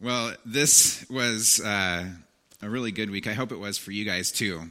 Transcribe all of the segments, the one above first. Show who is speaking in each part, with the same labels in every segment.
Speaker 1: Well, this was a really good week. I hope it was for you guys too.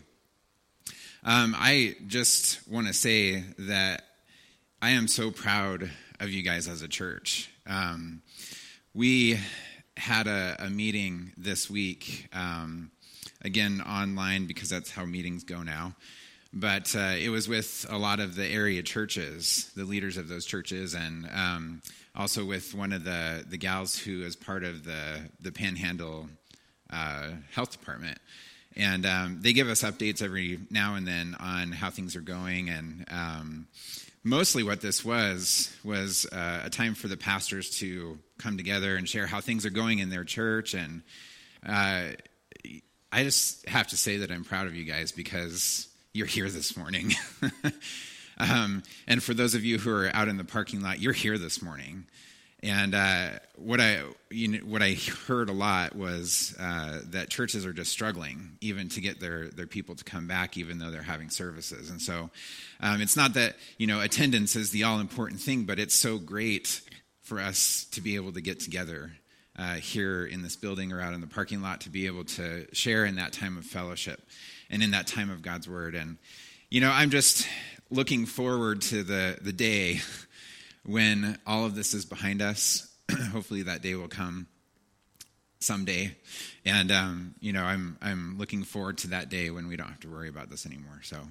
Speaker 1: I just want to say that I am so proud of you guys as a church. We had a meeting this week, again online because that's how meetings go now. But it was with a lot of the area churches, the leaders of those churches, and also with one of the gals who is part of the Panhandle Health Department. And they give us updates every now and then on how things are going. And mostly what this was a time for the pastors to come together and share how things are going in their church. And I just have to say that I'm proud of you guys because you're here this morning. And for those of you who are out in the parking lot, you're here this morning. And what I heard a lot was that churches are just struggling even to get their people to come back, even though they're having services. And so it's not that attendance is the all important thing, but it's so great for us to be able to get together here in this building or out in the parking lot to be able to share in that time of fellowship and in that time of God's word. And I'm just looking forward to the day when all of this is behind us. Hopefully that day will come someday. And, I'm looking forward to that day when we don't have to worry about this anymore. So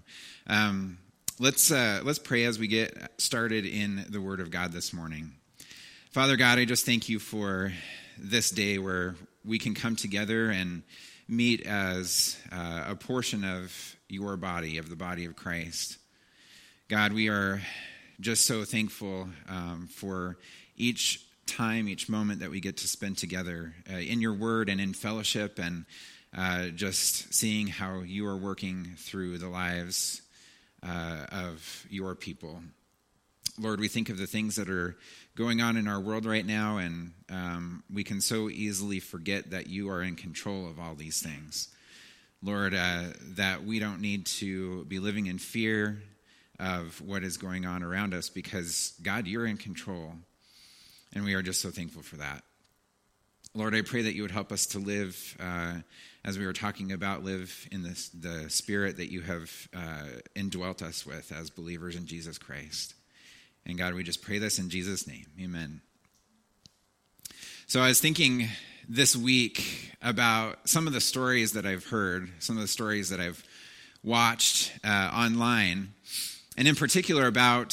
Speaker 1: let's pray as we get started in the Word of God this morning. Father God, I just thank you for this day where we can come together and meet as a portion of your body, of the body of Christ. God, we are just so thankful for each time, each moment that we get to spend together in your word and in fellowship, and just seeing how you are working through the lives of your people. Lord, we think of the things that are going on in our world right now, and we can so easily forget that you are in control of all these things. Lord, that we don't need to be living in fear of what is going on around us because, God, you're in control, and we are just so thankful for that. Lord, I pray that you would help us to live, as we were talking about, live in the spirit that you have indwelt us with as believers in Jesus Christ. And God, we just pray this in Jesus' name. Amen. So I was thinking this week about some of the stories that I've heard, some of the stories that I've watched online, and in particular about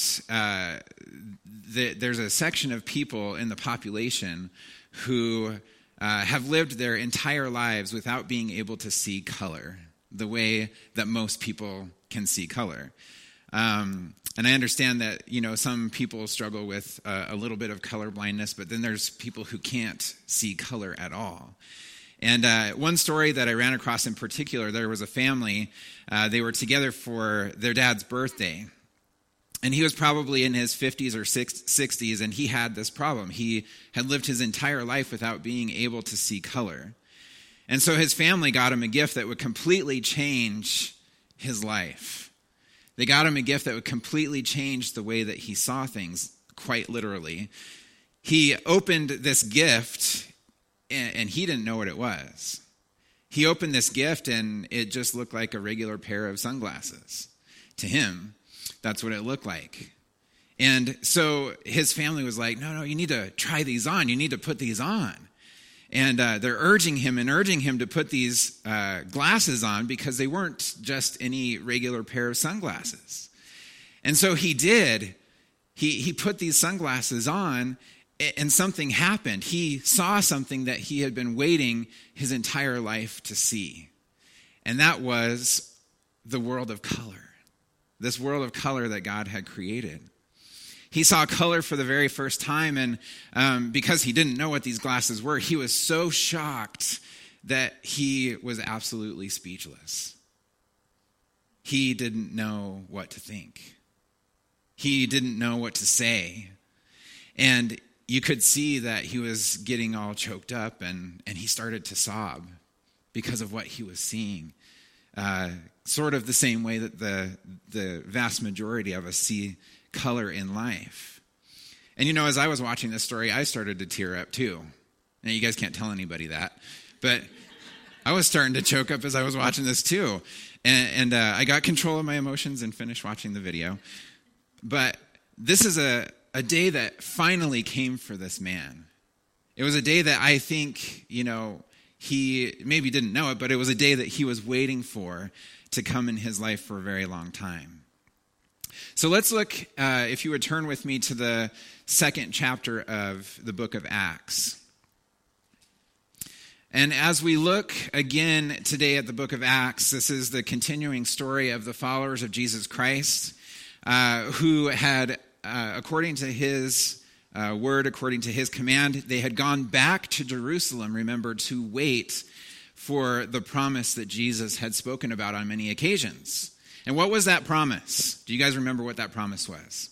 Speaker 1: there's a section of people in the population who have lived their entire lives without being able to see color the way that most people can see color. And I understand that, some people struggle with a little bit of color blindness, but then there's people who can't see color at all. And one story that I ran across in particular, there was a family, they were together for their dad's birthday. And he was probably in his 50s or 60s, and he had this problem. He had lived his entire life without being able to see color. And so his family got him a gift that would completely change his life. They got him a gift that would completely change the way that he saw things, quite literally. He opened this gift, and he didn't know what it was. He opened this gift, and it just looked like a regular pair of sunglasses. To him, that's what it looked like. And so his family was like, no, you need to try these on. You need to put these on. And they're urging him to put these glasses on because they weren't just any regular pair of sunglasses. And so he did. He put these sunglasses on, and something happened. He saw something that he had been waiting his entire life to see. And that was the world of color, this world of color that God had created. He saw color for the very first time, and because he didn't know what these glasses were, he was so shocked that he was absolutely speechless. He didn't know what to think. He didn't know what to say. And you could see that he was getting all choked up, and he started to sob because of what he was seeing. Sort of the same way that the vast majority of us see color in life. And as I was watching this story, I started to tear up too. Now, you guys can't tell anybody that, but I was starting to choke up as I was watching this too. And I got control of my emotions and finished watching the video. But this is a day that finally came for this man. It was a day that I think, he maybe didn't know it, but it was a day that he was waiting for to come in his life for a very long time. So let's look, if you would turn with me to the second chapter of the book of Acts. And as we look again today at the book of Acts, this is the continuing story of the followers of Jesus Christ, who had, according to his word, according to his command, they had gone back to Jerusalem, remember, to wait for the promise that Jesus had spoken about on many occasions. And what was that promise? Do you guys remember what that promise was?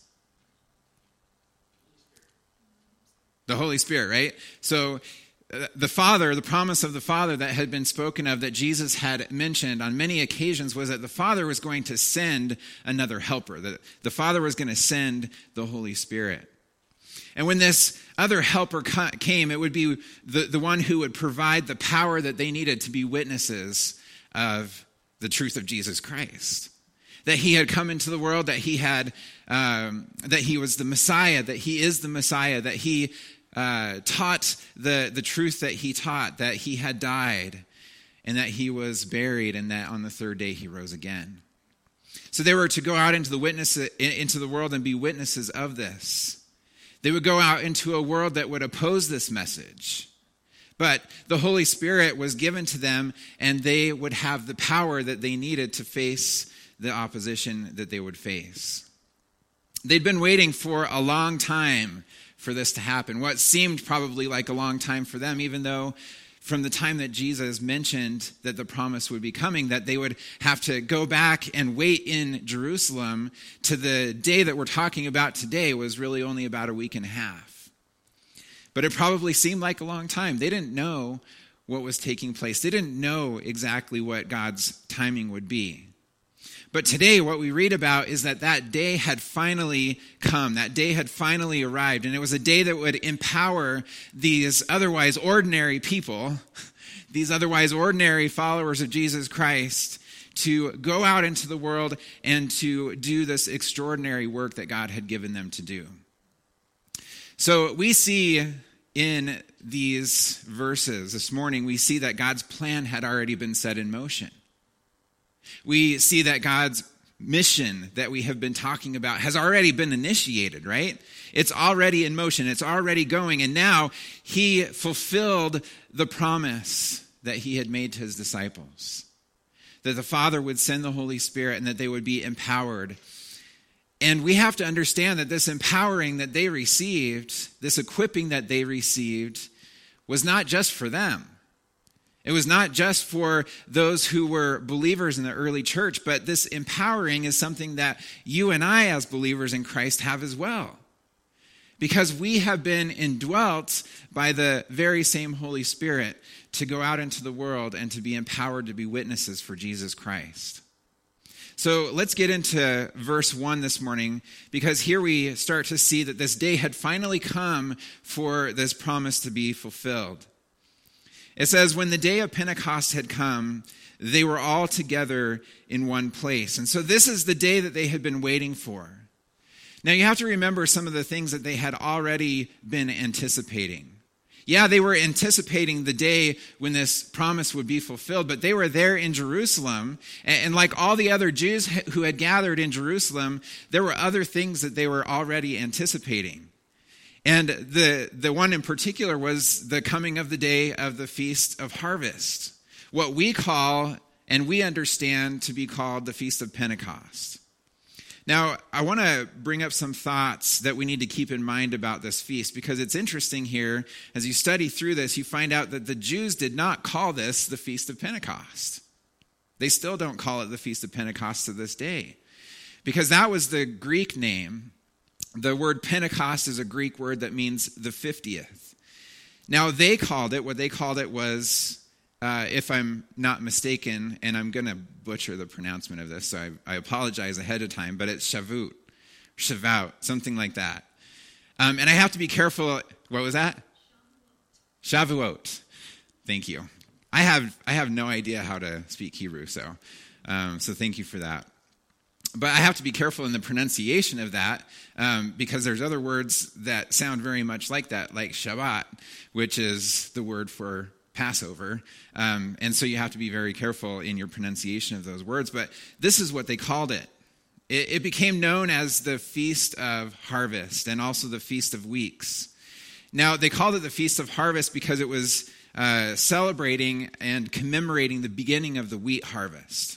Speaker 1: The Holy Spirit, right? So the Father, the promise of the Father that had been spoken of, that Jesus had mentioned on many occasions, was that the Father was going to send another helper, that the Father was going to send the Holy Spirit. And when this other helper came, it would be the one who would provide the power that they needed to be witnesses of the truth of Jesus Christ. That he had come into the world, that he had, that he was the Messiah, that he is the Messiah, that he taught the truth that he taught, that he had died, and that he was buried, and that on the third day he rose again. So they were to go out into the world and be witnesses of this. They would go out into a world that would oppose this message. But the Holy Spirit was given to them, and they would have the power that they needed to face the opposition that they would face. They'd been waiting for a long time for this to happen. What seemed probably like a long time for them, even though from the time that Jesus mentioned that the promise would be coming, that they would have to go back and wait in Jerusalem to the day that we're talking about today was really only about a week and a half. But it probably seemed like a long time. They didn't know what was taking place. They didn't know exactly what God's timing would be. But today, what we read about is that day had finally come. That day had finally arrived. And it was a day that would empower these otherwise ordinary people, these otherwise ordinary followers of Jesus Christ, to go out into the world and to do this extraordinary work that God had given them to do. So we see in these verses this morning, we see that God's plan had already been set in motion. We see that God's mission that we have been talking about has already been initiated, right? It's already in motion. It's already going. And now he fulfilled the promise that he had made to his disciples, that the Father would send the Holy Spirit and that they would be empowered. And we have to understand that this empowering that they received, this equipping that they received, was not just for them. It was not just for those who were believers in the early church, but this empowering is something that you and I as believers in Christ have as well. Because we have been indwelt by the very same Holy Spirit to go out into the world and to be empowered to be witnesses for Jesus Christ. So let's get into verse 1 this morning, because here we start to see that this day had finally come for this promise to be fulfilled. It says, when the day of Pentecost had come, they were all together in one place. And so this is the day that they had been waiting for. Now you have to remember some of the things that they had already been anticipating. Yeah, they were anticipating the day when this promise would be fulfilled, but they were there in Jerusalem. And like all the other Jews who had gathered in Jerusalem, there were other things that they were already anticipating. And the one in particular was the coming of the day of the Feast of Harvest, what we call and we understand to be called the Feast of Pentecost. Now, I want to bring up some thoughts that we need to keep in mind about this feast, because it's interesting here. As you study through this, you find out that the Jews did not call this the Feast of Pentecost. They still don't call it the Feast of Pentecost to this day, because that was the Greek name. The word Pentecost is a Greek word that means the 50th. Now, what they called it was, if I'm not mistaken, and I'm going to butcher the pronouncement of this, so I apologize ahead of time, but it's Shavuot, something like that. And I have to be careful. What was that? Shavuot. Thank you. I have no idea how to speak Hebrew, so thank you for that. But I have to be careful in the pronunciation of that because there's other words that sound very much like that, like Shabbat, which is the word for Passover. And so you have to be very careful in your pronunciation of those words. But this is what they called it. It became known as the Feast of Harvest and also the Feast of Weeks. Now, they called it the Feast of Harvest because it was celebrating and commemorating the beginning of the wheat harvest.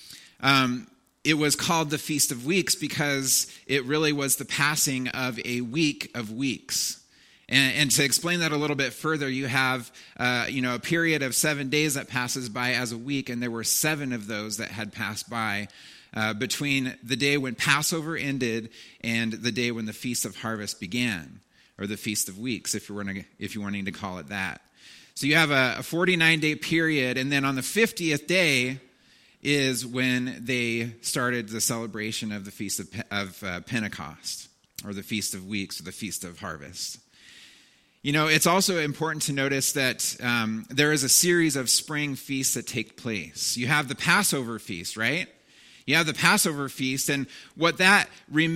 Speaker 1: It was called the Feast of Weeks because it really was the passing of a week of weeks. And to explain that a little bit further, you have a period of 7 days that passes by as a week, and there were 7 of those that had passed by between the day when Passover ended and the day when the Feast of Harvest began, or the Feast of Weeks, if you're wanting to call it that. So you have a 49-day period, and then on the 50th day is when they started the celebration of the Feast of Pentecost, or the Feast of Weeks, or the Feast of Harvest. You know, it's also important to notice that there is a series of spring feasts that take place. You have the Passover feast, right? You have the Passover feast, and what that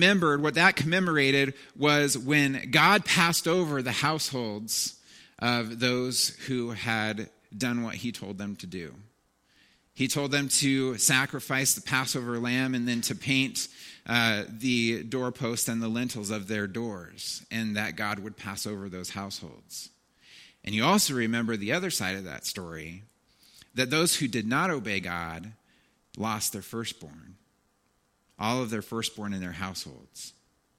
Speaker 1: commemorated was when God passed over the households of those who had done what he told them to do. He told them to sacrifice the Passover lamb and then to paint the doorpost and the lintels of their doors, and that God would pass over those households. And you also remember the other side of that story, that those who did not obey God lost their firstborn, all of their firstborn in their households.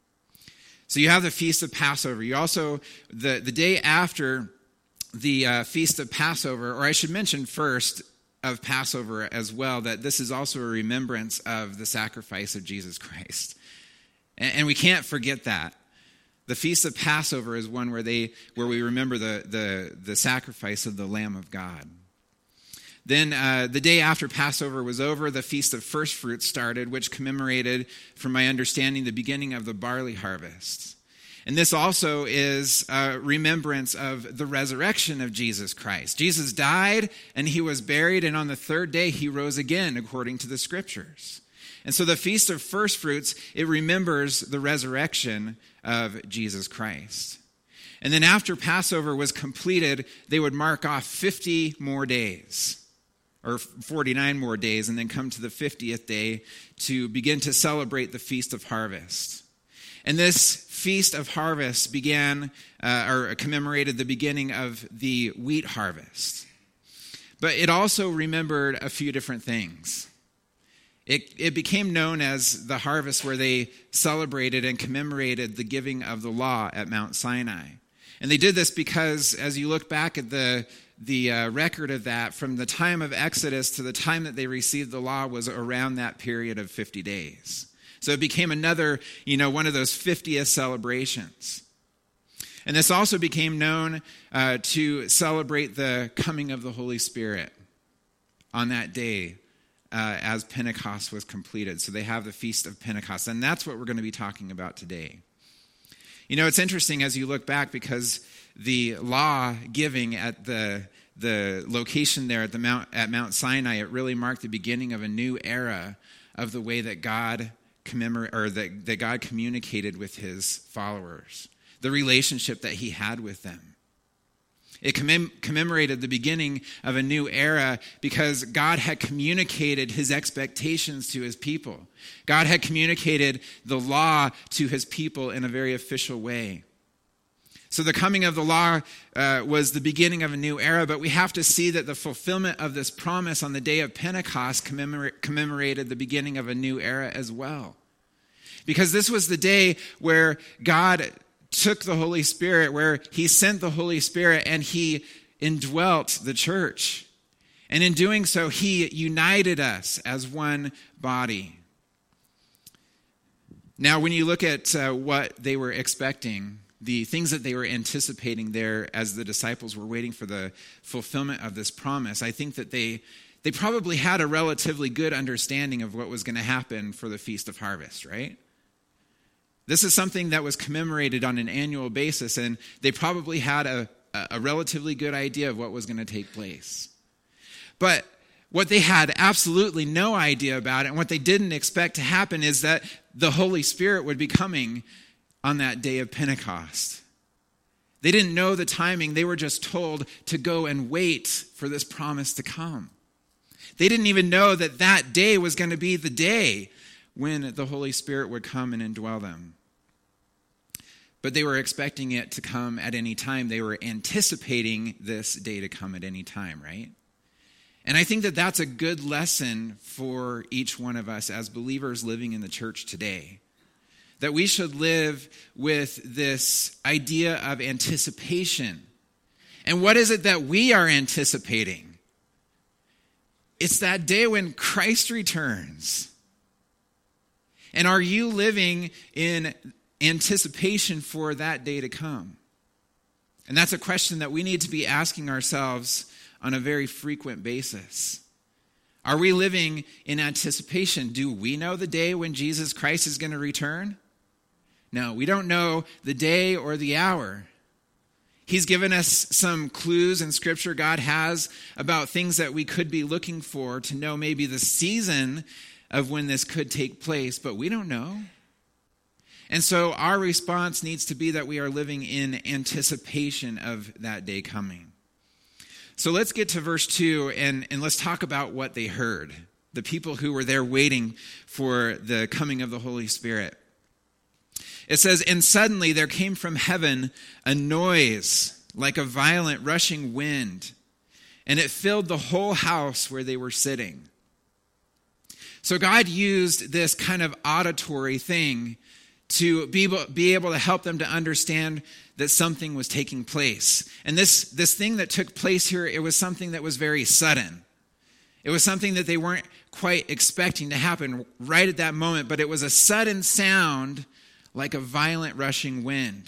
Speaker 1: So you have the Feast of Passover. You also, the day after the Feast of Passover, or I should mention first, of Passover as well, that this is also a remembrance of the sacrifice of Jesus Christ. And we can't forget that. The Feast of Passover is one where we remember the sacrifice of the Lamb of God. Then the day after Passover was over, the Feast of First Fruits started, which commemorated, from my understanding, the beginning of the barley harvest. And this also is a remembrance of the resurrection of Jesus Christ. Jesus died and he was buried, and on the 3rd day he rose again, according to the scriptures. And so the Feast of First Fruits, it remembers the resurrection of Jesus Christ. And then after Passover was completed, they would mark off 50 more days, or 49 more days, and then come to the 50th day to begin to celebrate the Feast of Harvest. And this Feast of Harvest began, or commemorated the beginning of the wheat harvest. But it also remembered a few different things. It became known as the harvest, where they celebrated and commemorated the giving of the law at Mount Sinai. And they did this because, as you look back at the record of that, from the time of Exodus to the time that they received the law was around that period of 50 days. So it became another, one of those 50th celebrations. And this also became known to celebrate the coming of the Holy Spirit on that day as Pentecost was completed. So they have the Feast of Pentecost, and that's what we're going to be talking about today. It's interesting as you look back, because the law giving at the location there at Mount Sinai, it really marked the beginning of a new era of the way that God that God communicated with his followers, the relationship that he had with them. It commemorated the beginning of a new era because God had communicated his expectations to his people. God had communicated the law to his people in a very official way. So the coming of the law was the beginning of a new era, but we have to see that the fulfillment of this promise on the day of Pentecost commemorated the beginning of a new era as well. Because this was the day where God took the Holy Spirit, where he sent the Holy Spirit and he indwelt the church. And in doing so, he united us as one body. Now, when you look at what they were expecting, the things that they were anticipating there as the disciples were waiting for the fulfillment of this promise, I think that they probably had a relatively good understanding of what was going to happen for the Feast of Harvest, right? This is something that was commemorated on an annual basis, and they probably had a a relatively good idea of what was going to take place. But what they had absolutely no idea about, and what they didn't expect to happen, is that the Holy Spirit would be coming on that day of Pentecost. They didn't know the timing. They were just told to go and wait for this promise to come. They didn't even know that that day was going to be the day when the Holy Spirit would come and indwell them. But they were expecting it to come at any time. They were anticipating this day to come at any time, right? And I think that that's a good lesson for each one of us as believers living in the church today. That we should live with this idea of anticipation. And what is it that we are anticipating? It's that day when Christ returns. And are you living in anticipation for that day to come? And that's a question that we need to be asking ourselves on a very frequent basis. Are we living in anticipation? Do we know the day when Jesus Christ is going to return? No, we don't know the day or the hour. He's given us some clues in Scripture God has about things that we could be looking for to know maybe the season of when this could take place, but we don't know. And so our response needs to be that we are living in anticipation of that day coming. So let's get to verse 2 and let's talk about what they heard. The people who were there waiting for the coming of the Holy Spirit. It says, "And suddenly there came from heaven a noise like a violent rushing wind, and it filled the whole house where they were sitting." So God used this kind of auditory thing to be able to help them to understand that something was taking place. And this thing that took place here, it was something that was very sudden. It was something that they weren't quite expecting to happen right at that moment, but it was a sudden sound like a violent rushing wind.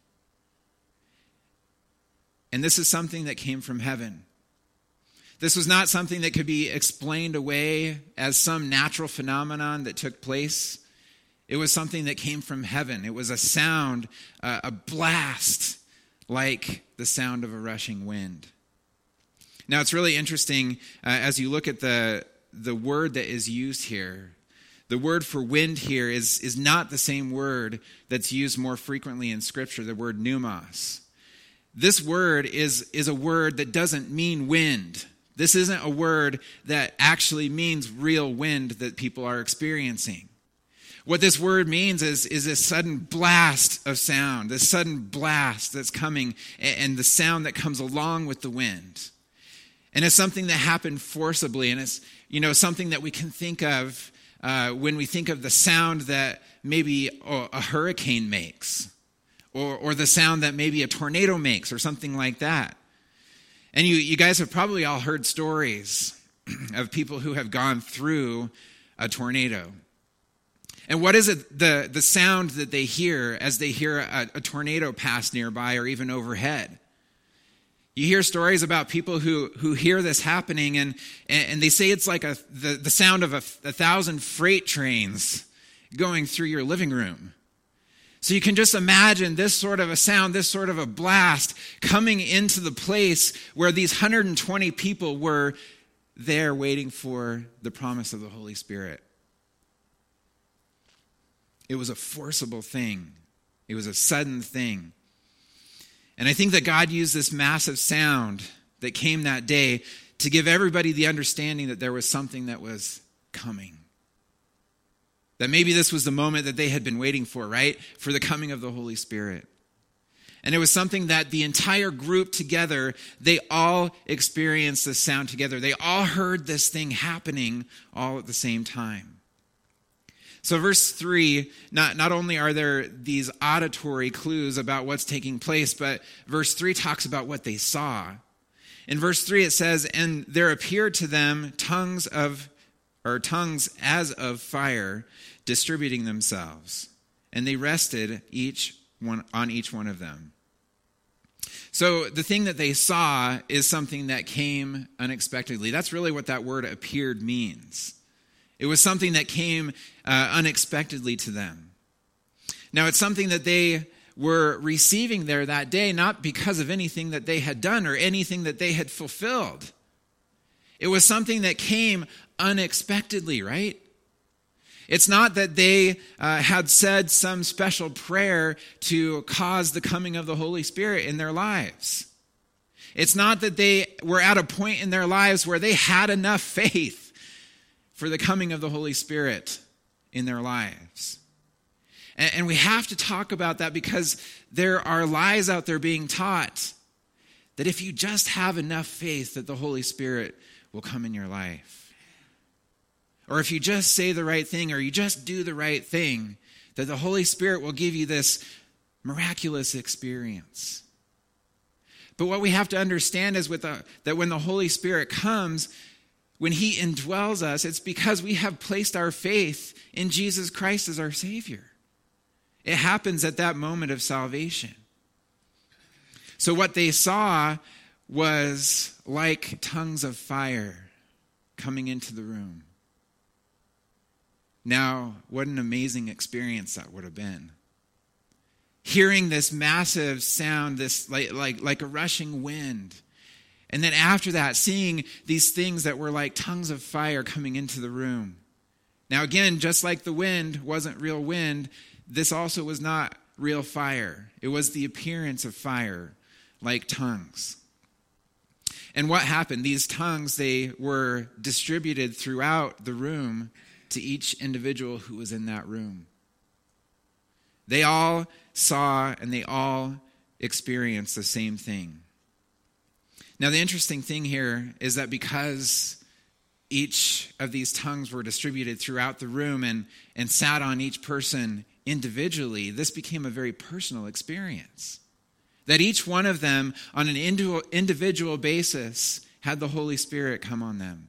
Speaker 1: And this is something that came from heaven. This was not something that could be explained away as some natural phenomenon that took place. It was something that came from heaven. It was a sound, a blast, like the sound of a rushing wind. Now, it's really interesting as you look at the word that is used here. The word for wind here is not the same word that's used more frequently in Scripture, the word pneumos. This word is a word that doesn't mean wind. This isn't a word that actually means real wind that people are experiencing. What this word means is this sudden blast of sound, this sudden blast that's coming, and the sound that comes along with the wind. And it's something that happened forcibly, and it's something that we can think of when we think of the sound that maybe a hurricane makes, or the sound that maybe a tornado makes, or something like that. And you guys have probably all heard stories of people who have gone through a tornado. And what is it, the sound that they hear as they hear a tornado pass nearby or even overhead? You hear stories about people who hear this happening, and they say it's like the sound of 1,000 freight trains going through your living room. So you can just imagine this sort of a sound, this sort of a blast coming into the place where these 120 people were there waiting for the promise of the Holy Spirit. It was a forcible thing. It was a sudden thing. And I think that God used this massive sound that came that day to give everybody the understanding that there was something that was coming. That maybe this was the moment that they had been waiting for, right? For the coming of the Holy Spirit. And it was something that the entire group together, they all experienced this sound together. They all heard this thing happening all at the same time. So verse 3, not only are there these auditory clues about what's taking place, but verse 3 talks about what they saw. In verse 3 it says, "And there appeared to them tongues as of fire, distributing themselves, and they rested on each one of them." So the thing that they saw is something that came unexpectedly. That's really what that word "appeared" means. It was something that came unexpectedly to them. Now, it's something that they were receiving there that day, not because of anything that they had done or anything that they had fulfilled. It was something that came unexpectedly, right? It's not that they had said some special prayer to cause the coming of the Holy Spirit in their lives. It's not that they were at a point in their lives where they had enough faith for the coming of the Holy Spirit in their lives. And we have to talk about that because there are lies out there being taught that if you just have enough faith that the Holy Spirit will come in your life. Or if you just say the right thing or you just do the right thing, that the Holy Spirit will give you this miraculous experience. But what we have to understand is that when the Holy Spirit comes, when he indwells us, it's because we have placed our faith in Jesus Christ as our Savior. It happens at that moment of salvation. So what they saw was like tongues of fire coming into the room. Now, what an amazing experience that would have been. Hearing this massive sound, this like a rushing wind. And then after that, seeing these things that were like tongues of fire coming into the room. Now again, just like the wind wasn't real wind, this also was not real fire. It was the appearance of fire, like tongues. And what happened? These tongues, they were distributed throughout the room to each individual who was in that room. They all saw and they all experienced the same thing. Now, the interesting thing here is that because each of these tongues were distributed throughout the room and sat on each person individually, this became a very personal experience. That each one of them, on an individual basis, had the Holy Spirit come on them.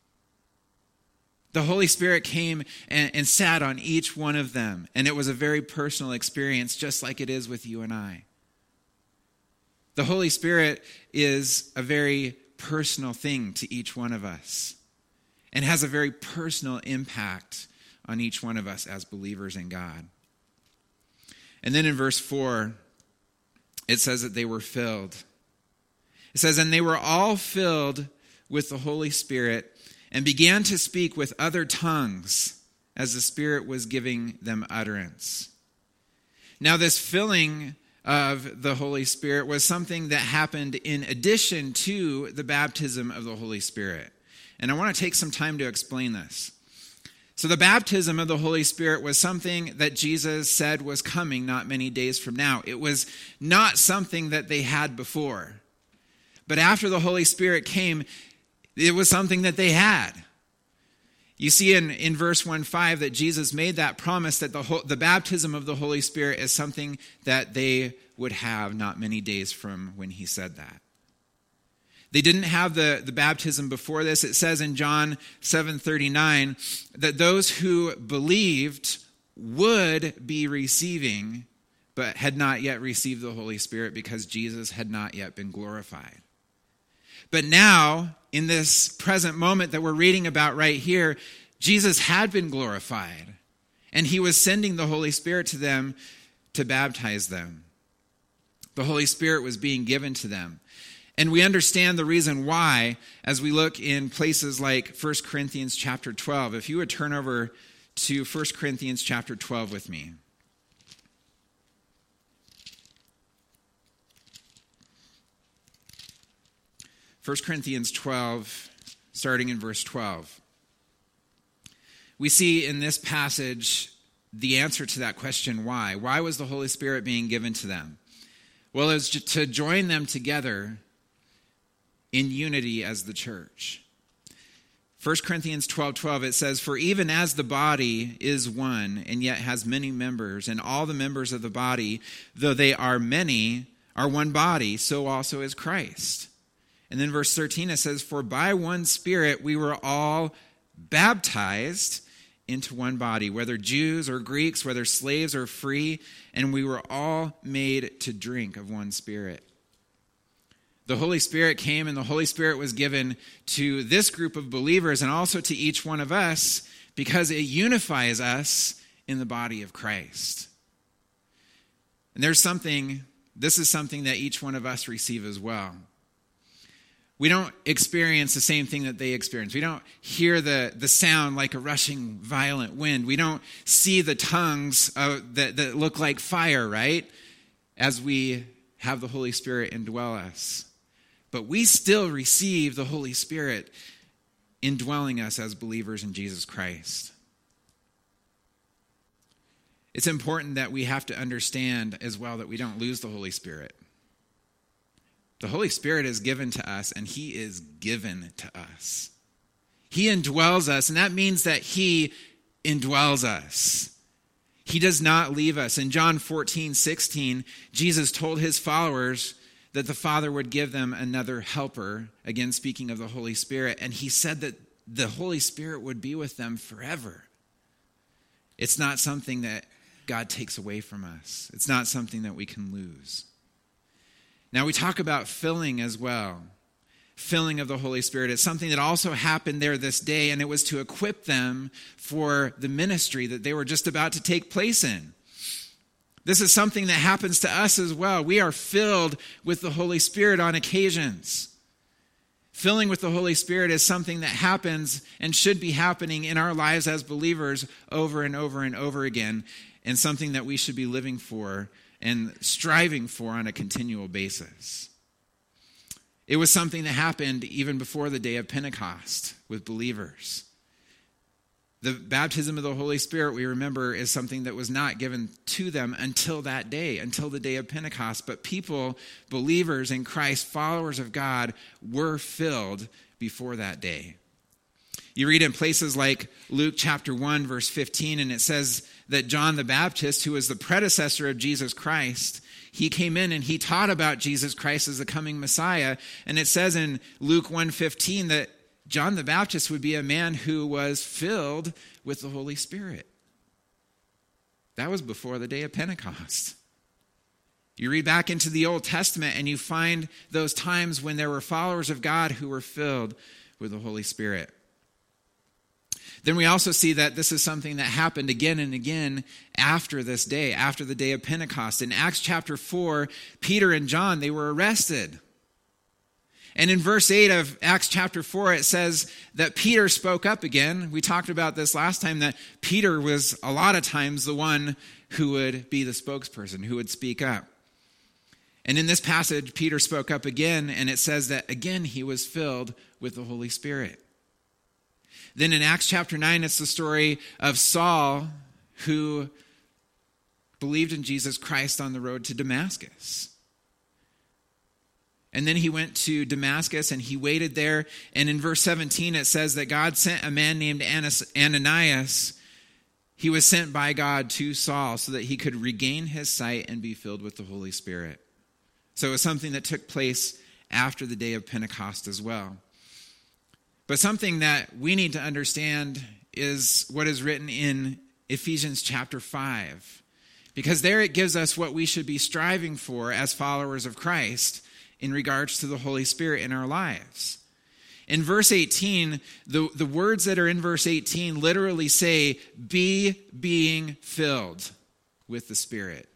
Speaker 1: The Holy Spirit came and sat on each one of them, and it was a very personal experience, just like it is with you and I. The Holy Spirit is a very personal thing to each one of us and has a very personal impact on each one of us as believers in God. And then in verse 4, it says that they were filled. It says, and they were all filled with the Holy Spirit and began to speak with other tongues as the Spirit was giving them utterance. Now, this filling of the Holy Spirit was something that happened in addition to the baptism of the Holy Spirit. And I want to take some time to explain this. So the baptism of the Holy Spirit was something that Jesus said was coming not many days from now. It was not something that they had before. But after the Holy Spirit came, it was something that they had. You see in verse 1:5 that Jesus made that promise that the baptism of the Holy Spirit is something that they would have not many days from when he said that. They didn't have the baptism before this. It says in John 7:39 that those who believed would be receiving, but had not yet received the Holy Spirit because Jesus had not yet been glorified. But now, in this present moment that we're reading about right here, Jesus had been glorified, and he was sending the Holy Spirit to them to baptize them. The Holy Spirit was being given to them. And we understand the reason why as we look in places like 1 Corinthians chapter 12. If you would turn over to 1 Corinthians chapter 12 with me. 1 Corinthians 12, starting in verse 12. We see in this passage the answer to that question, why? Why was the Holy Spirit being given to them? Well, it was to join them together in unity as the church. 1 Corinthians 12:12, it says, for even as the body is one and yet has many members, and all the members of the body, though they are many, are one body, so also is Christ. And then verse 13, it says, for by one Spirit we were all baptized into one body, whether Jews or Greeks, whether slaves or free, and we were all made to drink of one Spirit. The Holy Spirit came, and the Holy Spirit was given to this group of believers and also to each one of us because it unifies us in the body of Christ. And this is something that each one of us receive as well. We don't experience the same thing that they experience. We don't hear the sound like a rushing violent wind. We don't see the tongues that look like fire, right? As we have the Holy Spirit indwell us. But we still receive the Holy Spirit indwelling us as believers in Jesus Christ. It's important that we have to understand as well that we don't lose the Holy Spirit. The Holy Spirit is given to us, and he is given to us. He indwells us, and that means that he indwells us. He does not leave us. In John 14:16, Jesus told his followers that the Father would give them another helper, again speaking of the Holy Spirit, and he said that the Holy Spirit would be with them forever. It's not something that God takes away from us. It's not something that we can lose. Now we talk about filling as well. Filling of the Holy Spirit. It's something that also happened there this day, and it was to equip them for the ministry that they were just about to take place in. This is something that happens to us as well. We are filled with the Holy Spirit on occasions. Filling with the Holy Spirit is something that happens and should be happening in our lives as believers over and over and over again, and something that we should be living for and striving for on a continual basis. It was something that happened even before the day of Pentecost with believers. The baptism of the Holy Spirit, we remember, is something that was not given to them until that day, until the day of Pentecost. But people, believers in Christ, followers of God, were filled before that day. You read in places like Luke chapter 1, verse 15, and it says that John the Baptist, who was the predecessor of Jesus Christ, he came in and he taught about Jesus Christ as the coming Messiah. And it says in Luke 1:15 that John the Baptist would be a man who was filled with the Holy Spirit. That was before the day of Pentecost. You read back into the Old Testament and you find those times when there were followers of God who were filled with the Holy Spirit. Then we also see that this is something that happened again and again after this day, after the day of Pentecost. In Acts chapter 4, Peter and John, they were arrested. And in verse 8 of Acts chapter 4, it says that Peter spoke up again. We talked about this last time, that Peter was a lot of times the one who would be the spokesperson, who would speak up. And in this passage, Peter spoke up again, and it says that again he was filled with the Holy Spirit. Then in Acts chapter 9, it's the story of Saul, who believed in Jesus Christ on the road to Damascus. And then he went to Damascus and he waited there. And in verse 17, it says that God sent a man named Ananias. He was sent by God to Saul so that he could regain his sight and be filled with the Holy Spirit. So it was something that took place after the day of Pentecost as well. But something that we need to understand is what is written in Ephesians chapter 5. Because there it gives us what we should be striving for as followers of Christ in regards to the Holy Spirit in our lives. In verse 18, the words that are in verse 18 literally say, be being filled with the Spirit.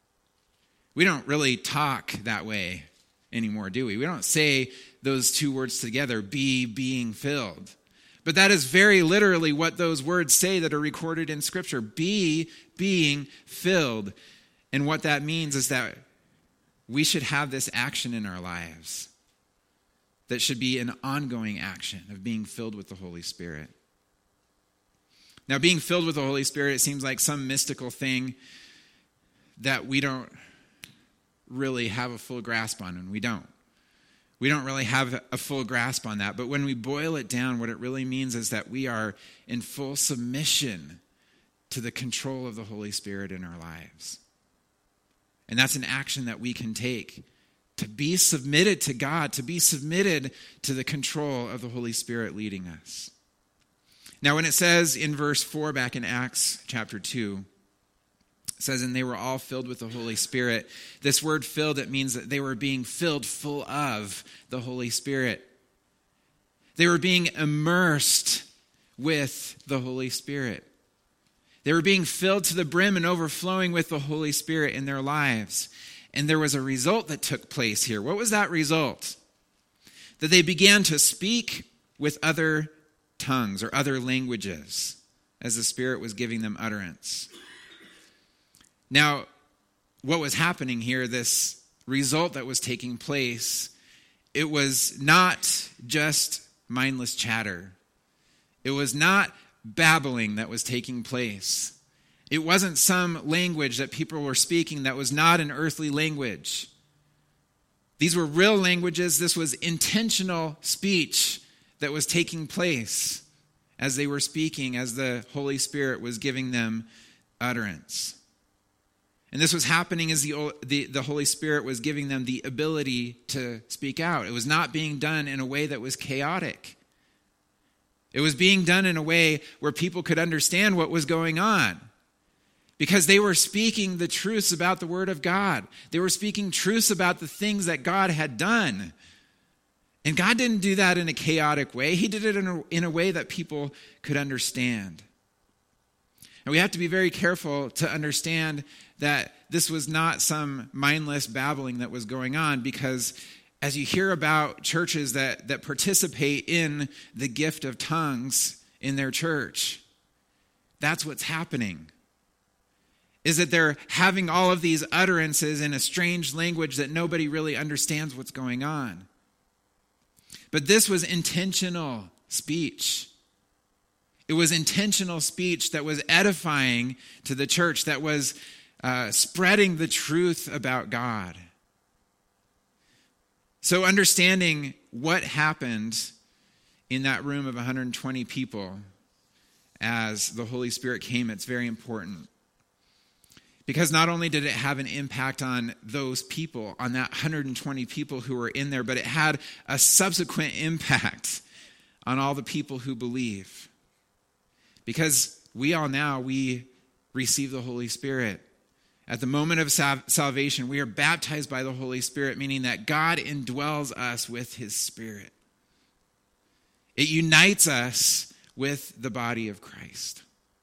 Speaker 1: We don't really talk that way anymore, do we? We don't say those two words together, be being filled. But that is very literally what those words say that are recorded in Scripture. Be being filled. And what that means is that we should have this action in our lives that should be an ongoing action of being filled with the Holy Spirit. Now, being filled with the Holy Spirit, it seems like some mystical thing that we don't really have a full grasp on, and we don't. We don't really have a full grasp on that. But when we boil it down, what it really means is that we are in full submission to the control of the Holy Spirit in our lives. And that's an action that we can take to be submitted to God, to be submitted to the control of the Holy Spirit leading us. Now, when it says in verse 4 back in Acts chapter 2, it says, and they were all filled with the Holy Spirit. This word filled, it means that they were being filled full of the Holy Spirit. They were being immersed with the Holy Spirit. They were being filled to the brim and overflowing with the Holy Spirit in their lives. And there was a result that took place here. What was that result? That they began to speak with other tongues or other languages as the Spirit was giving them utterance. Now, what was happening here, this result that was taking place, it was not just mindless chatter. It was not babbling that was taking place. It wasn't some language that people were speaking that was not an earthly language. These were real languages. This was intentional speech that was taking place as they were speaking, as the Holy Spirit was giving them utterance. And this was happening as the Holy Spirit was giving them the ability to speak out. It was not being done in a way that was chaotic. It was being done in a way where people could understand what was going on, because they were speaking the truths about the Word of God. They were speaking truths about the things that God had done. And God didn't do that in a chaotic way. He did it in a way that people could understand. And we have to be very careful to understand that this was not some mindless babbling that was going on, because as you hear about churches that participate in the gift of tongues in their church, that's what's happening. Is that they're having all of these utterances in a strange language that nobody really understands what's going on. But this was intentional speech. It was intentional speech that was edifying to the church, that was spreading the truth about God. So understanding what happened in that room of 120 people as the Holy Spirit came, it's very important. Because not only did it have an impact on those people, on that 120 people who were in there, but it had a subsequent impact on all the people who believe. Because we receive the Holy Spirit. At the moment of salvation, we are baptized by the Holy Spirit, meaning that God indwells us with His Spirit. It unites us with the body of Christ.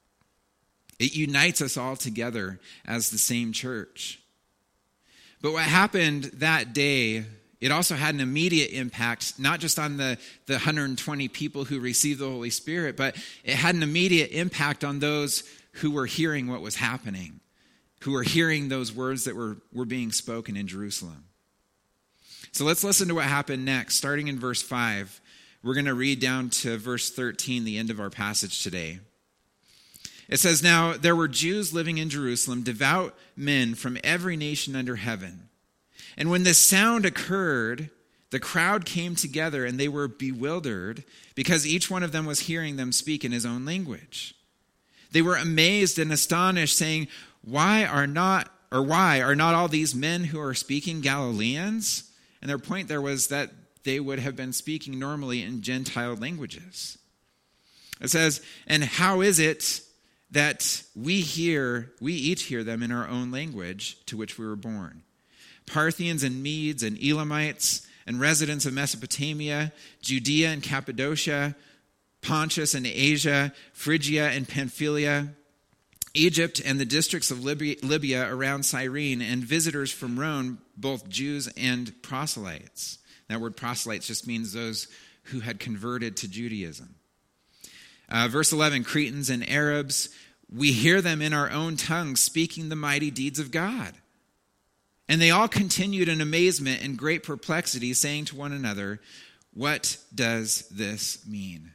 Speaker 1: It unites us all together as the same church. But what happened that day, it also had an immediate impact, not just on the 120 people who received the Holy Spirit, but it had an immediate impact on those who were hearing what was happening, who were hearing those words that were being spoken in Jerusalem. So let's listen to what happened next. Starting in verse 5, we're going to read down to verse 13, the end of our passage today. It says, "Now there were Jews living in Jerusalem, devout men from every nation under heaven. And when this sound occurred, the crowd came together, and they were bewildered, because each one of them was hearing them speak in his own language. They were amazed and astonished, saying, Why are not all these men who are speaking Galileans?" And their point there was that they would have been speaking normally in Gentile languages. It says, "And how is it that we each hear them in our own language to which we were born? Parthians and Medes and Elamites and residents of Mesopotamia, Judea and Cappadocia, Pontus and Asia, Phrygia and Pamphylia, Egypt and the districts of Libya around Cyrene, and visitors from Rome, both Jews and proselytes." That word proselytes just means those who had converted to Judaism. Verse 11, "Cretans and Arabs, we hear them in our own tongues speaking the mighty deeds of God. And they all continued in amazement and great perplexity, saying to one another, What does this mean?"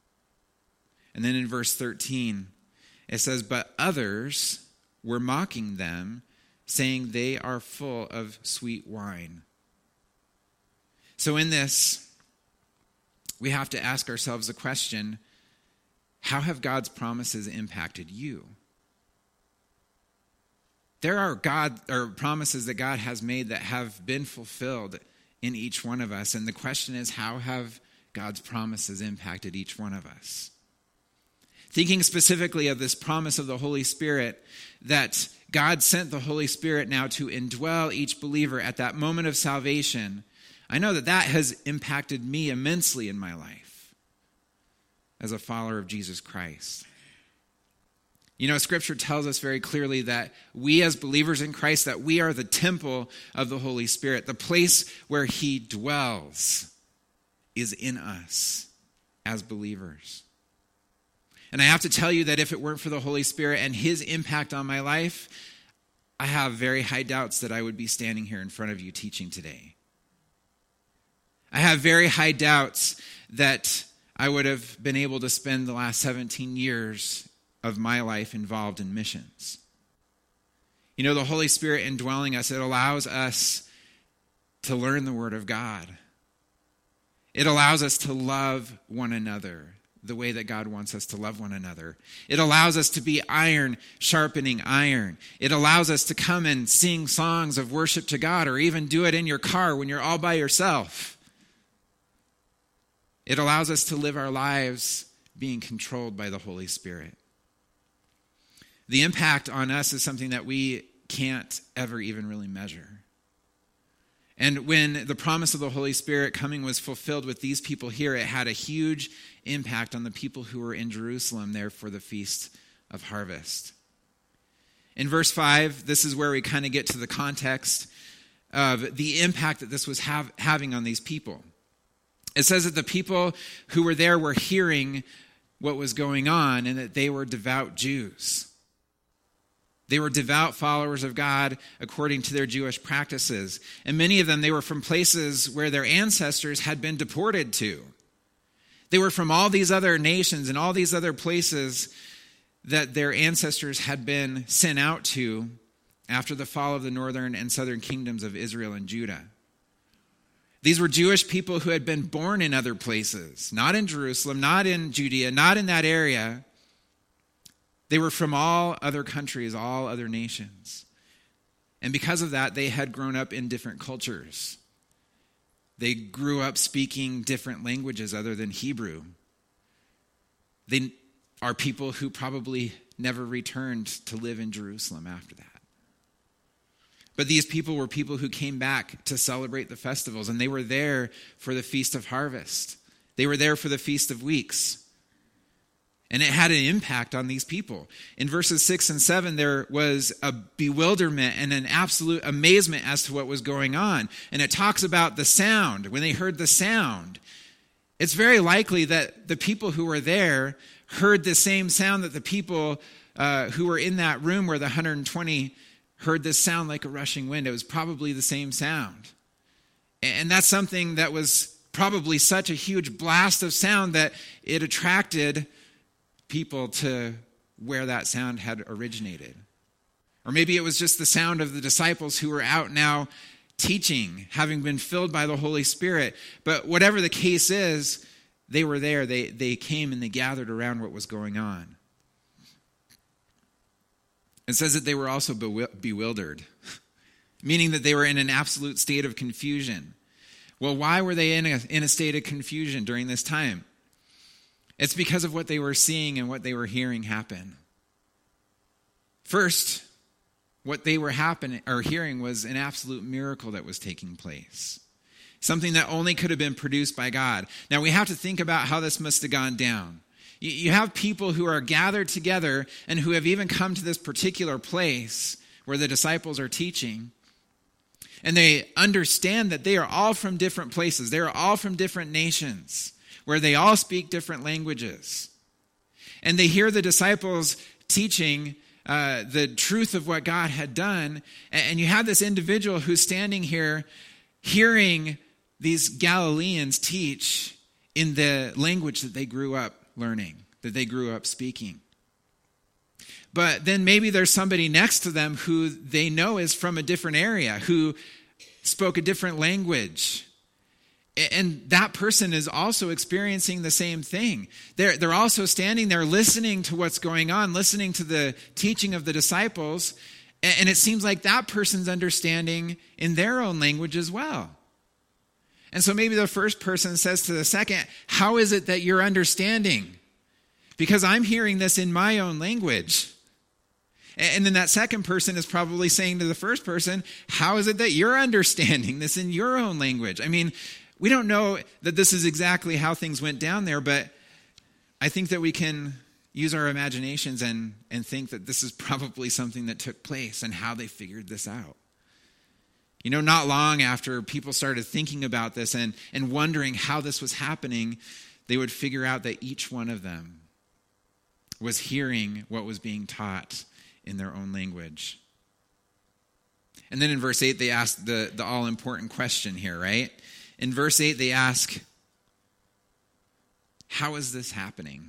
Speaker 1: And then in verse 13, it says, "But others were mocking them, saying they are full of sweet wine." So in this, we have to ask ourselves the question, how have God's promises impacted you? There are promises that God has made that have been fulfilled in each one of us. And the question is, how have God's promises impacted each one of us? Thinking specifically of this promise of the Holy Spirit, that God sent the Holy Spirit now to indwell each believer at that moment of salvation, I know that has impacted me immensely in my life as a follower of Jesus Christ. You know, Scripture tells us very clearly that we as believers in Christ, that we are the temple of the Holy Spirit. The place where he dwells is in us as believers. And I have to tell you that if it weren't for the Holy Spirit and his impact on my life, I have very high doubts that I would be standing here in front of you teaching today. I have very high doubts that I would have been able to spend the last 17 years of my life involved in missions. You know, the Holy Spirit indwelling us, it allows us to learn the Word of God. It allows us to love one another the way that God wants us to love one another. It allows us to be iron sharpening iron. It allows us to come and sing songs of worship to God, or even do it in your car when you're all by yourself. It allows us to live our lives being controlled by the Holy Spirit. The impact on us is something that we can't ever even really measure. And when the promise of the Holy Spirit coming was fulfilled with these people here, it had a huge impact on the people who were in Jerusalem there for the Feast of Harvest. In verse 5, this is where we kind of get to the context of the impact that this was having on these people. It says that the people who were there were hearing what was going on, and that they were devout Jews. They were devout followers of God according to their Jewish practices. And many of them, they were from places where their ancestors had been deported to. They were from all these other nations and all these other places that their ancestors had been sent out to after the fall of the northern and southern kingdoms of Israel and Judah. These were Jewish people who had been born in other places, not in Jerusalem, not in Judea, not in that area. They were from all other countries, all other nations. And because of that, they had grown up in different cultures. They grew up speaking different languages other than Hebrew. They are people who probably never returned to live in Jerusalem after that. But these people were people who came back to celebrate the festivals, and they were there for the Feast of Harvest. They were there for the Feast of Weeks. And it had an impact on these people. In verses 6 and 7, there was a bewilderment and an absolute amazement as to what was going on. And it talks about the sound. When they heard the sound, it's very likely that the people who were there heard the same sound that the people who were in that room where the 120 heard this sound like a rushing wind. It was probably the same sound. And that's something that was probably such a huge blast of sound that it attracted people to where that sound had originated. Or maybe it was just the sound of the disciples who were out now teaching, having been filled by the Holy Spirit. But whatever the case is, they were there. They came and they gathered around what was going on. It says that they were also bewildered, meaning that they were in an absolute state of confusion. Well, why were they in a state of confusion during this time? It's because of what they were seeing and what they were hearing happen. First, what they were hearing was an absolute miracle that was taking place. Something that only could have been produced by God. Now, we have to think about how this must have gone down. You have people who are gathered together and who have even come to this particular place where the disciples are teaching. And they understand that they are all from different places. They are all from different nations, where they all speak different languages. And they hear the disciples teaching the truth of what God had done. And you have this individual who's standing here hearing these Galileans teach in the language that they grew up learning, that they grew up speaking. But then maybe there's somebody next to them who they know is from a different area, who spoke a different language. And that person is also experiencing the same thing. They're also standing there listening to what's going on, listening to the teaching of the disciples. And it seems like that person's understanding in their own language as well. And so maybe the first person says to the second, how is it that you're understanding? Because I'm hearing this in my own language. And then that second person is probably saying to the first person, how is it that you're understanding this in your own language? I mean, we don't know that this is exactly how things went down there, but I think that we can use our imaginations and think that this is probably something that took place and how they figured this out. Not long after people started thinking about this and wondering how this was happening, they would figure out that each one of them was hearing what was being taught in their own language. And then in verse 8, they ask the all-important question here, right? In verse 8, they ask, how is this happening?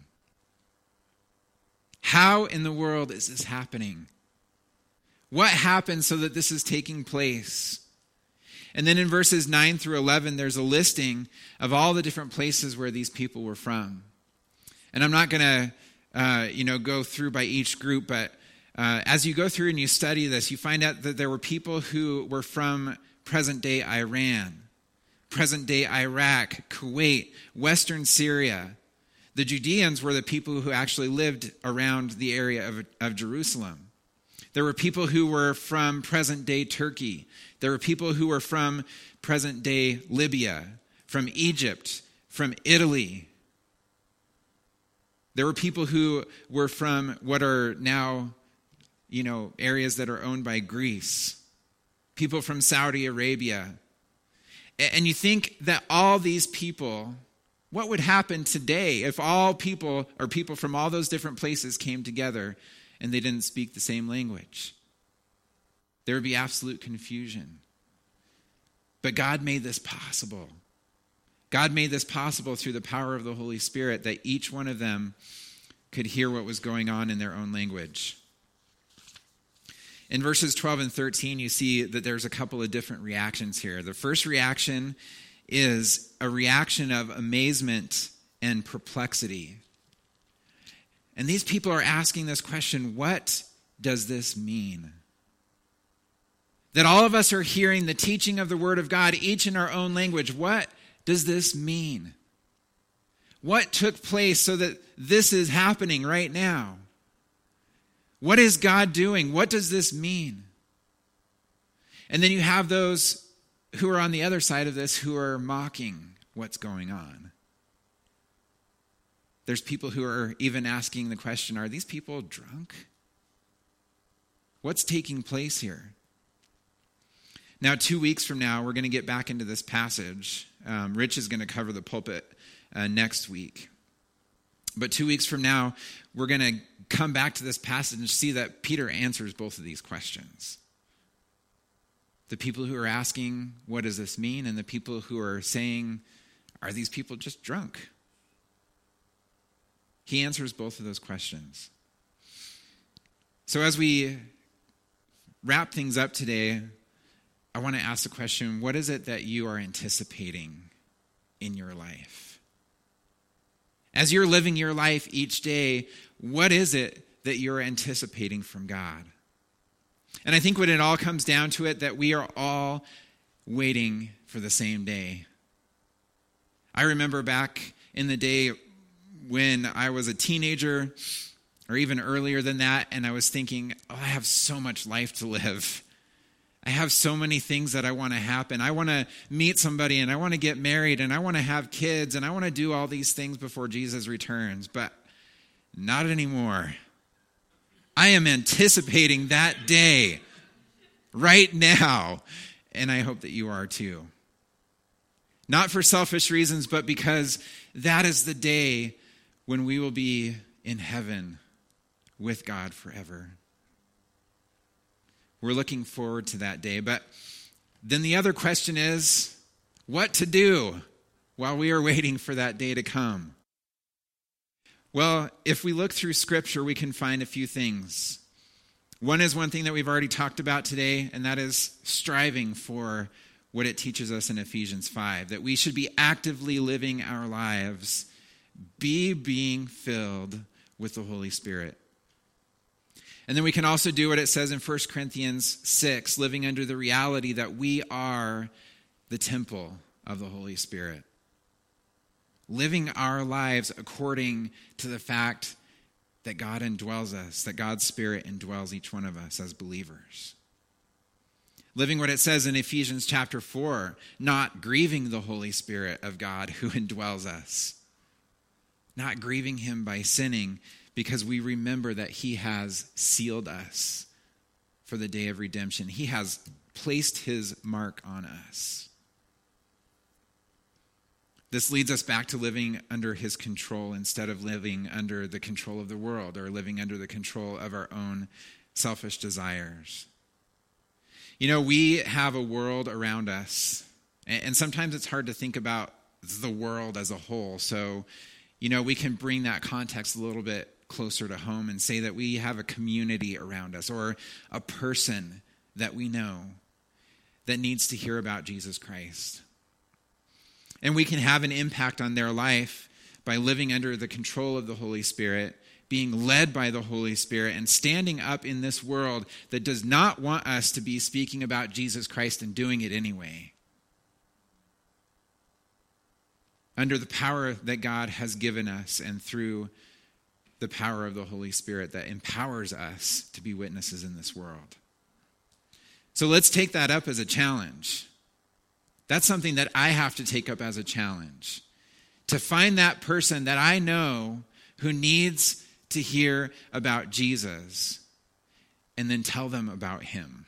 Speaker 1: How in the world is this happening? What happened so that this is taking place? And then in verses 9 through 11, there's a listing of all the different places where these people were from. And I'm not going to, go through by each group, but as you go through and you study this, you find out that there were people who were from present-day Iran, present-day Iraq, Kuwait, Western Syria. The Judeans were the people who actually lived around the area of Jerusalem. There were people who were from present-day Turkey. There were people who were from present-day Libya, from Egypt, from Italy. There were people who were from what are now, areas that are owned by Greece. People from Saudi Arabia. And you think that all these people, what would happen today if all people or people from all those different places came together and they didn't speak the same language? There would be absolute confusion. But God made this possible. God made this possible through the power of the Holy Spirit, that each one of them could hear what was going on in their own language. In verses 12 and 13, you see that there's a couple of different reactions here. The first reaction is a reaction of amazement and perplexity. And these people are asking this question, what does this mean? That all of us are hearing the teaching of the Word of God, each in our own language. What does this mean? What took place so that this is happening right now? What is God doing? What does this mean? And then you have those who are on the other side of this who are mocking what's going on. There's people who are even asking the question, are these people drunk? What's taking place here? Now, 2 weeks from now, we're going to get back into this passage. Rich is going to cover the pulpit next week. But 2 weeks from now, we're going to come back to this passage and see that Peter answers both of these questions. The people who are asking, what does this mean? And the people who are saying, are these people just drunk? He answers both of those questions. So as we wrap things up today, I want to ask the question, what is it that you are anticipating in your life? As you're living your life each day, what is it that you're anticipating from God? And I think when it all comes down to it, that we are all waiting for the same day. I remember back in the day when I was a teenager, or even earlier than that, and I was thinking, I have so much life to live. I have so many things that I want to happen. I want to meet somebody, and I want to get married, and I want to have kids, and I want to do all these things before Jesus returns. But not anymore. I am anticipating that day right now, and I hope that you are too. Not for selfish reasons, but because that is the day when we will be in heaven with God forever. We're looking forward to that day. But then the other question is, what to do while we are waiting for that day to come? Well, if we look through Scripture, we can find a few things. One is one thing that we've already talked about today, and that is striving for what it teaches us in Ephesians 5, that we should be actively living our lives, being filled with the Holy Spirit. And then we can also do what it says in 1 Corinthians 6, living under the reality that we are the temple of the Holy Spirit. Living our lives according to the fact that God indwells us, that God's Spirit indwells each one of us as believers. Living what it says in Ephesians chapter 4, not grieving the Holy Spirit of God who indwells us. Not grieving him by sinning, because we remember that he has sealed us for the day of redemption. He has placed his mark on us. This leads us back to living under his control instead of living under the control of the world or living under the control of our own selfish desires. You know, we have a world around us, and sometimes it's hard to think about the world as a whole. So, you know, we can bring that context a little bit closer to home and say that we have a community around us or a person that we know that needs to hear about Jesus Christ. And we can have an impact on their life by living under the control of the Holy Spirit, being led by the Holy Spirit, and standing up in this world that does not want us to be speaking about Jesus Christ and doing it anyway. Under the power that God has given us and through the power of the Holy Spirit that empowers us to be witnesses in this world. So let's take that up as a challenge. That's something that I have to take up as a challenge. To find that person that I know who needs to hear about Jesus and then tell them about him.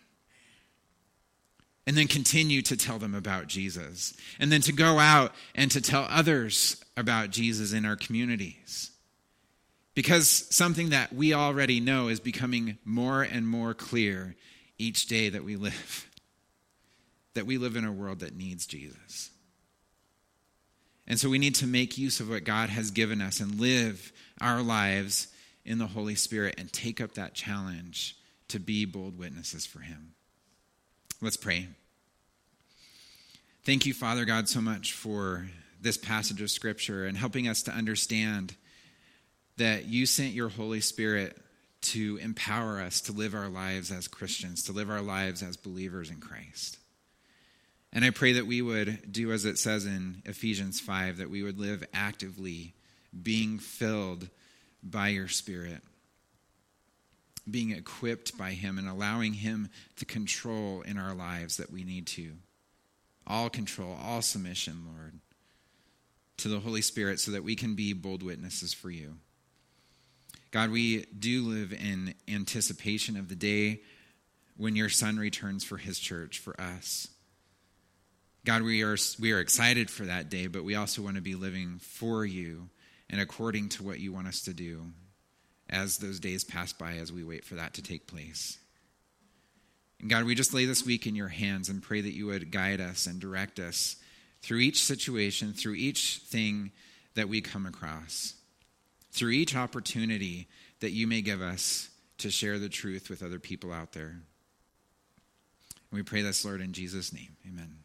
Speaker 1: And then continue to tell them about Jesus. And then to go out and to tell others about Jesus in our communities. Because something that we already know is becoming more and more clear each day that we live. That we live in a world that needs Jesus. And so we need to make use of what God has given us and live our lives in the Holy Spirit and take up that challenge to be bold witnesses for him. Let's pray. Thank you, Father God, so much for this passage of Scripture and helping us to understand that you sent your Holy Spirit to empower us to live our lives as Christians, to live our lives as believers in Christ. And I pray that we would do as it says in Ephesians 5, that we would live actively, being filled by your Spirit, being equipped by him and allowing him to control in our lives that we need to. All control, all submission, Lord, to the Holy Spirit so that we can be bold witnesses for you. God, we do live in anticipation of the day when your Son returns for his church, for us. God, we are excited for that day, but we also want to be living for you and according to what you want us to do as those days pass by, as we wait for that to take place. And God, we just lay this week in your hands and pray that you would guide us and direct us through each situation, through each thing that we come across, through each opportunity that you may give us to share the truth with other people out there. And we pray this, Lord, in Jesus' name. Amen.